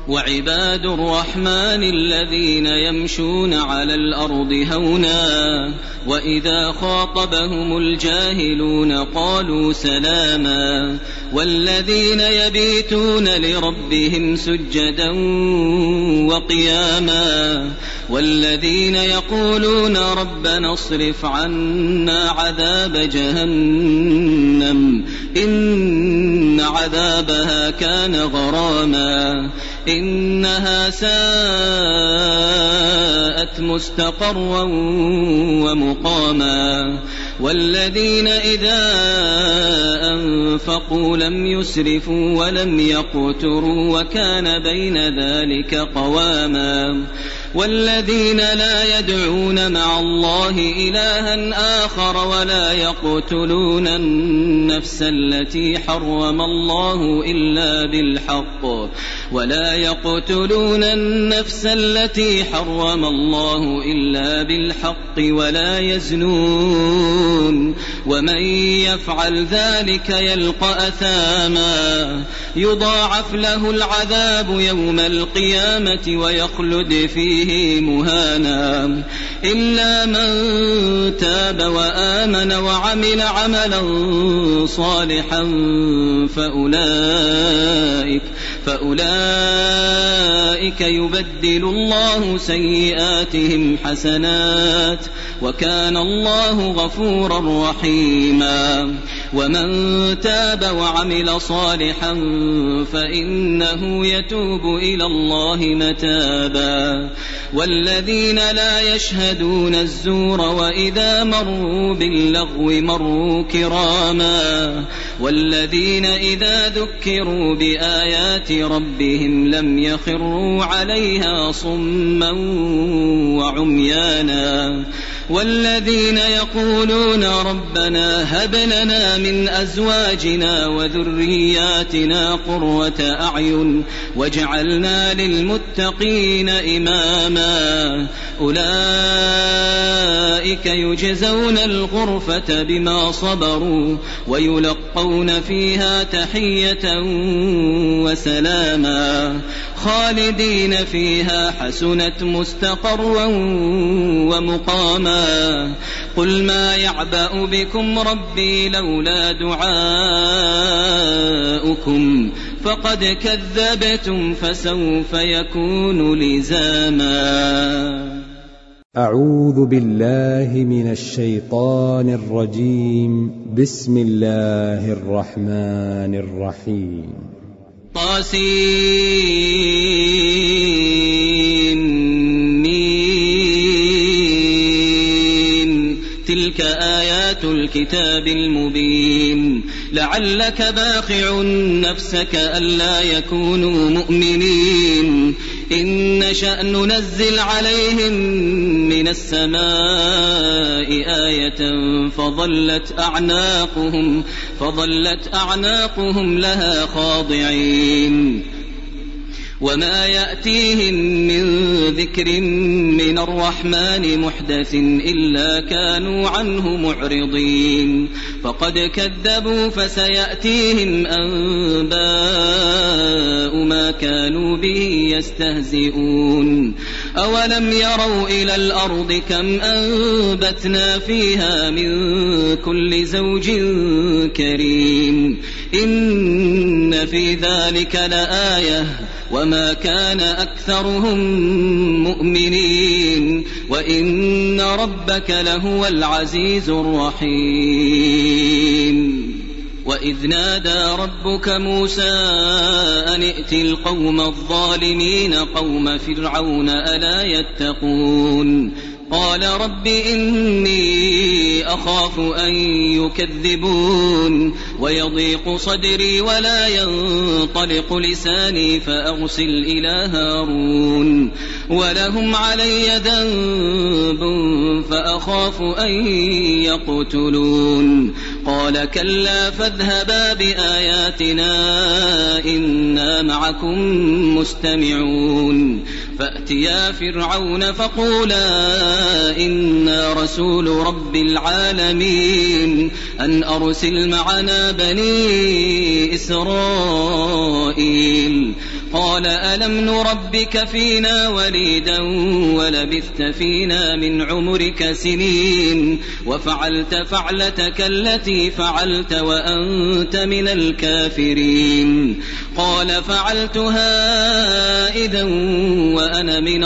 وعباد الرحمن الذين يمشون على الأرض هونا وإذا خاطبهم الجاهلون قالوا سلاما والذين يبيتون لربهم سجدا وقياما والذين يقولون ربنا اصرف عنا عذاب جهنم إن عذابها كان غراما إنها ساءت مستقرا ومقاما والذين إذا أنفقوا لم يسرفوا ولم يقتروا وكان بين ذلك قواما والذين لا يدعون مع الله إلها آخر ولا يقتلون النفس التي حرم الله إلا بالحق ولا يزنون ومن يفعل ذلك يلقى أثاما يضاعف له العذاب يوم القيامة ويخلد فيه مهانا إلا من تاب وآمن وعمل عملا صالحا فأولئك يبدل الله سيئاتهم حسنات وكان الله غفورا رحيما ومن تاب وعمل صالحا فإنه يتوب إلى الله متابا والذين لا يشهدون الزور وإذا مروا باللغو مروا كراما والذين إذا ذكروا بآيات ربهم لم يخروا عليها صما وعميانا والذين يقولون ربنا هب لنا من أزواجنا وذرياتنا قرة أعين واجعلنا للمتقين إماما أولئك يجزون الغرفة بما صبروا ويلقون فيها تحية وسلاما خالدين فيها حسنت مستقرا ومقاما قل ما يعبأ بكم ربي لولا دعاؤكم فقد كذبتم فسوف يكون لزاما. أعوذ بالله من الشيطان الرجيم. بسم الله الرحمن الرحيم. تلك آيات الكتاب المبين لعلك باخع نفسك ألا يكونوا مؤمنين إن نشأ ننزل عليهم من السماء آية فظلت أعناقهم لها خاضعين وما يأتيهم من ذكر من الرحمن محدث إلا كانوا عنه معرضين فقد كذبوا فسيأتيهم أنباء ما كانوا به يستهزئون أولم يروا إلى الأرض كم أنبتنا فيها من كل زوج كريم إن في ذلك لآية وما كان أكثرهم مؤمنين وإن ربك لهو العزيز الرحيم. وإذ نادى ربك موسى أن ائت القوم الظالمين قوم فرعون ألا يتقون قال رب إني أخاف أن يكذبون ويضيق صدري ولا ينطلق لساني فأرسل إلى هارون ولهم علي ذنب فأخاف أن يقتلون قال كلا فاذهبا بآياتنا إنا معكم مستمعون فأتيا فرعون فقولا إنا رسول رب العالمين أن أرسل معنا بني إسرائيل قال ألم نربك فينا وليدا ولبثت فينا من عمرك سنين وفعلت فعلتك التي فعلت وأنت من الكافرين قال فعلتها إذا وأنا من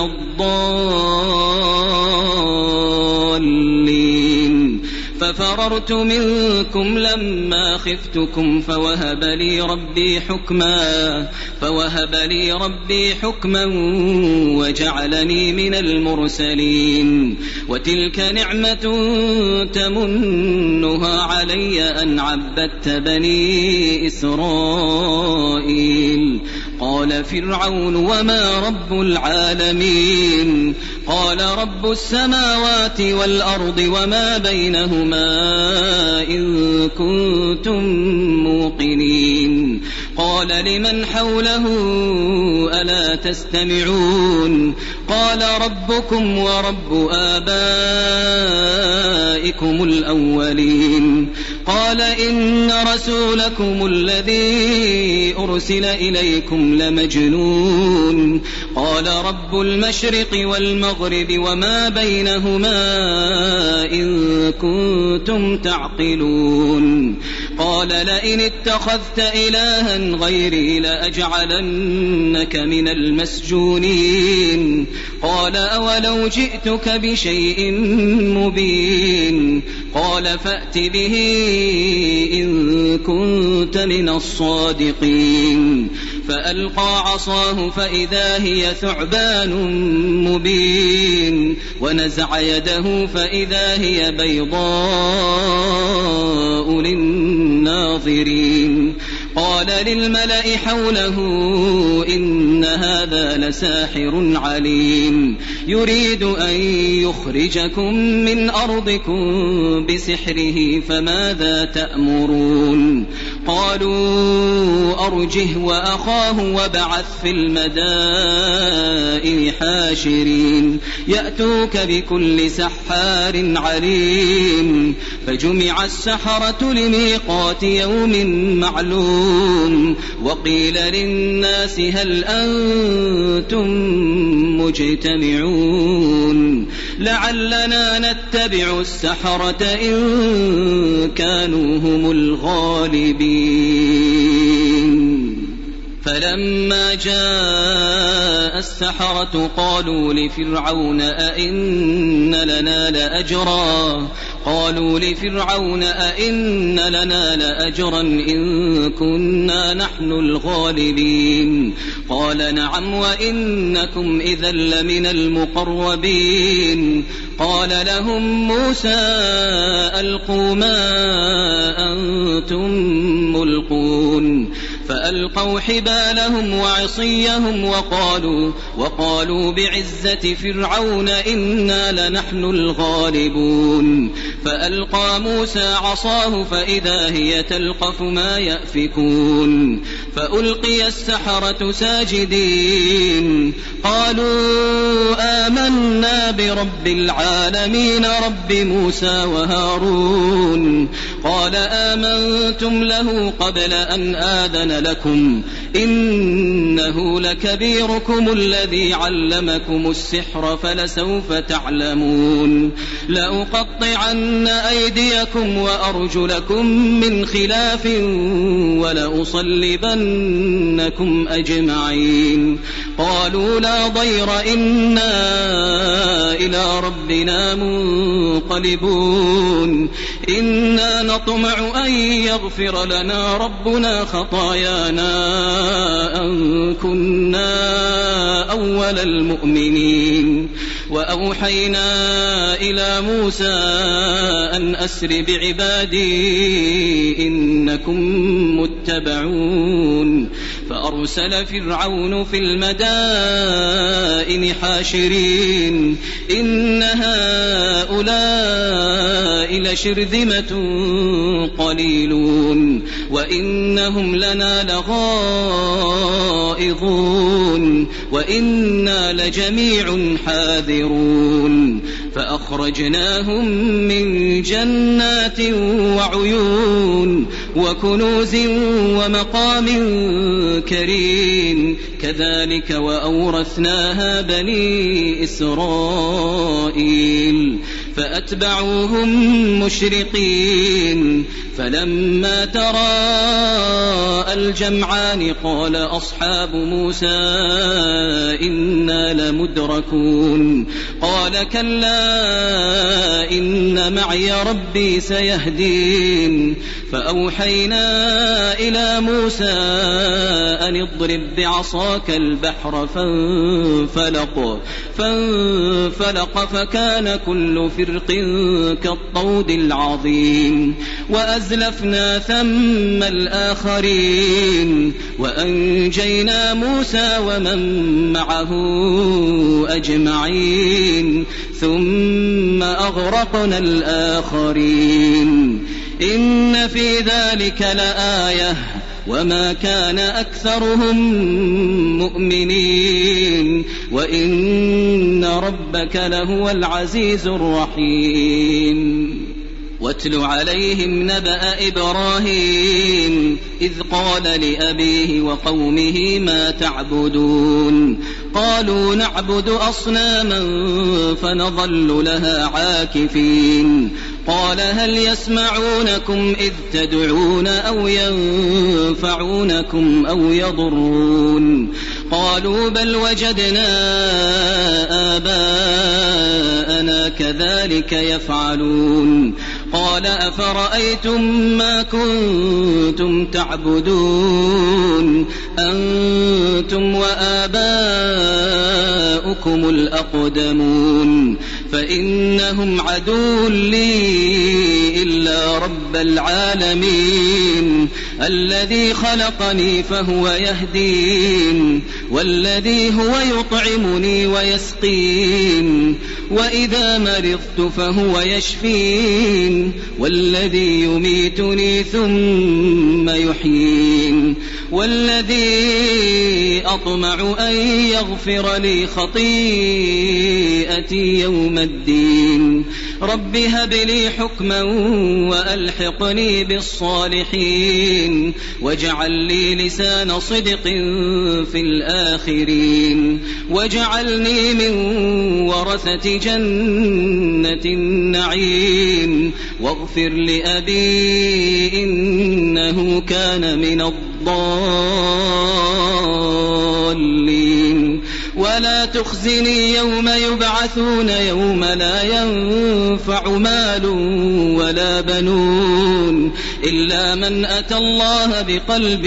الضالين ففررت منكم لما خفتكم فوهب لي ربي حكما وجعلني من المرسلين وتلك نعمة تمنها علي أن عبدت بني إسرائيل قال فرعون وما رب العالمين قال رب السماوات والأرض وما بينهما إن كنتم موقنين قال لمن حوله ألا تستمعون قال ربكم ورب آبائكم الأولين قال إن رسولكم الذي أرسل إليكم لمجنون قال رب المشرق والمغرب وما بينهما إن كنتم تعقلون قال لئن اتخذت إلها غيري لأجعلنك من المسجونين قال أولو جئتك بشيء مبين قال فأت به إن كنت من الصادقين فألقى عصاه فإذا هي ثعبان مبين ونزع يده فإذا هي بيضاء للناظرين قال للملأ حوله إن هذا لساحر عليم يريد أن يخرجكم من أرضكم بسحره فماذا تأمرون قالوا أرجه وأخاه وابعث في المدائن حاشرين يأتوك بكل سحار عليم فجمع السحرة لميقات يوم معلوم وقيل للناس هل أنتم مجتمعون لعلنا نتبع السحرة إن كانوا هم الغالبين فلما جاء السحرة قالوا لفرعون أئن لنا لأجرا إن كنا نحن الغالبين قال نعم وإنكم إذا لمن المقربين قال لهم موسى ألقوا ما أنتم ملقون فألقوا حبالهم وعصيهم وقالوا بعزة فرعون إنا لنحن الغالبون فألقى موسى عصاه فإذا هي تلقف ما يأفكون فألقي السحرة ساجدين قالوا آمنا برب العالمين رب موسى وهارون قال آمنتم له قبل أن آذن لكم إنه لكبيركم الذي علمكم السحر فلسوف تعلمون لأقطعن أيديكم وأرجلكم من خلاف ولأصلبنكم أجمعين قالوا لا ضير إنا إلى ربنا منقلبون إنا نطمع أن يغفر لنا ربنا خطايانا أن كنا أول المؤمنين وأوحينا إلى موسى أن أسر بعبادي إنكم متبعون فأرسل فرعون في المدائن حاشرين إن هؤلاء لشرذمة قليلون وإنهم لنا لغائظون وإنا لجميع حاذرون فأخرجناهم من جنات وعيون وكنوز ومقام كريم كذلك وأورثناها بني إسرائيل فأتبعوهم مشرقين فلما تراءى الجمعان قال أصحاب موسى إنا لمدركون قال كلا إن معي ربي سيهدين فأوحينا إلى موسى أن اضرب بعصاك البحر فانفلق فكان كل فرق كالطود العظيم وأزلفنا ثم الآخرين وأنجينا موسى ومن معه أجمعين ثم أغرقنا الآخرين إن في ذلك لآية وما كان أكثرهم مؤمنين وإن ربك لهو العزيز الرحيم واتل عليهم نبأ إبراهيم إذ قال لأبيه وقومه ما تعبدون قالوا نعبد أصناما فنظل لها عاكفين قال هل يسمعونكم إذ تدعون أو ينفعونكم أو يضرون قالوا بل وجدنا آباءنا كذلك يفعلون قال أفرأيتم ما كنتم تعبدون أنتم وآباؤكم الأقدمون فإنهم عدو لي إلا رب العالمين الذي خلقني فهو يهدين والذي هو يطعمني ويسقين وإذا مرضت فهو يشفين والذي يميتني ثم يحيين والذي أطمع أن يغفر لي خطيئتي يوم الدين رب هب لي حكما وألحقني بالصالحين واجعل لي لسان صدق في الآخرين واجعلني من ورثة جنة النعيم واغفر لأبي إنه كان من الضالين ولا تخزني يوم يبعثون يوم لا ينفع مال ولا بنون إلا من أتى الله بقلب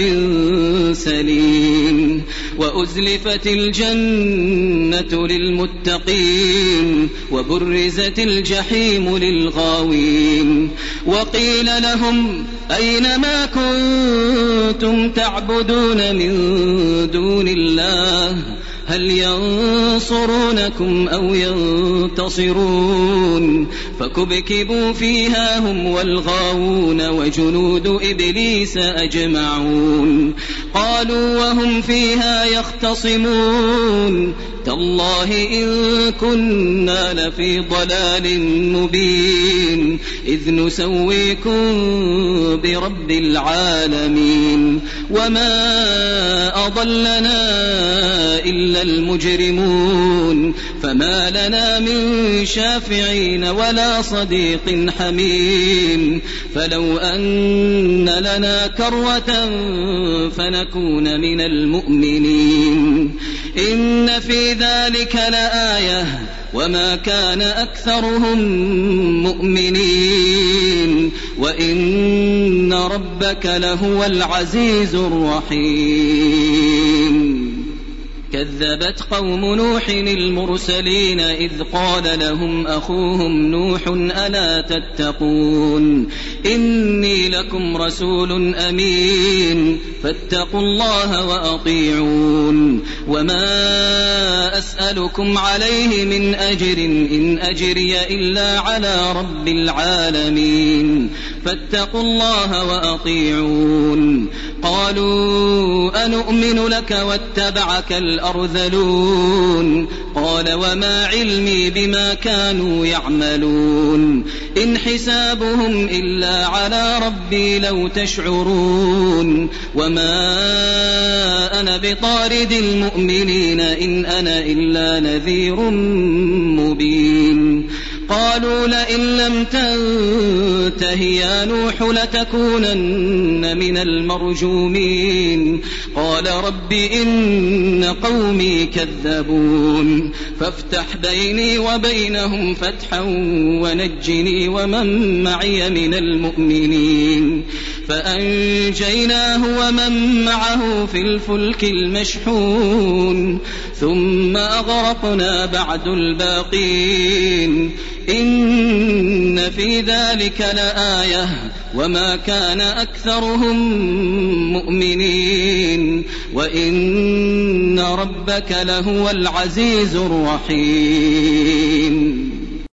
سليم وأزلفت الجنة للمتقين وبرزت الجحيم للغاوين وقيل لهم أين ما كنتم تعبدون من دون الله هل ينصرونكم أو ينتصرون فكبكبوا فيها هم والغاوون وجنود إبليس أجمعون قالوا وهم فيها يختصمون تالله إن كنا لفي ضلال مبين إذ نسويكم برب العالمين وما أضلنا إلا المجرمون فما لنا من شافعين ولا صديق حميم فلو أن لنا كرة فنكون من المؤمنين إن في ذلك لآية وما كان أكثرهم مؤمنين وإن ربك لهو العزيز الرحيم كذبت قوم نوح المرسلين إذ قال لهم أخوهم نوح ألا تتقون إني لكم رسول أمين فاتقوا الله وأطيعون وما أسألكم عليه من أجر إن أجري إلا على رب العالمين فاتقوا الله وأطيعون قالوا أنؤمن لك واتبعك الأرذلون قال وما علمي بما كانوا يعملون إن حسابهم إلا على ربي لو تشعرون وما أنا بطارد المؤمنين إن أنا إلا نذير مبين قالوا لئن لم تنته يا نوح لتكونن من المرجومين قال رب إن قومي كذبون فافتح بيني وبينهم فتحا ونجني ومن معي من المؤمنين فأنجيناه ومن معه في الفلك المشحون ثم أغرقنا بعد الباقين إن في ذلك لآية وما كان أكثرهم مؤمنين وإن ربك لهو العزيز الرحيم